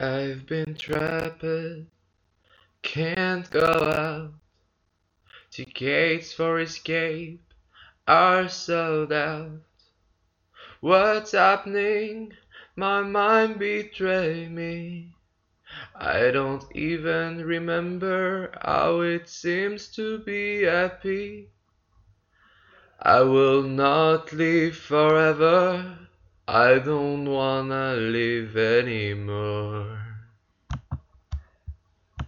I've been trapped, can't go out. Tickets for escape are sold out. What's happening? My mind betrayed me. I don't even remember how it seems to be happy. I will not live forever. I don't wanna live anymore.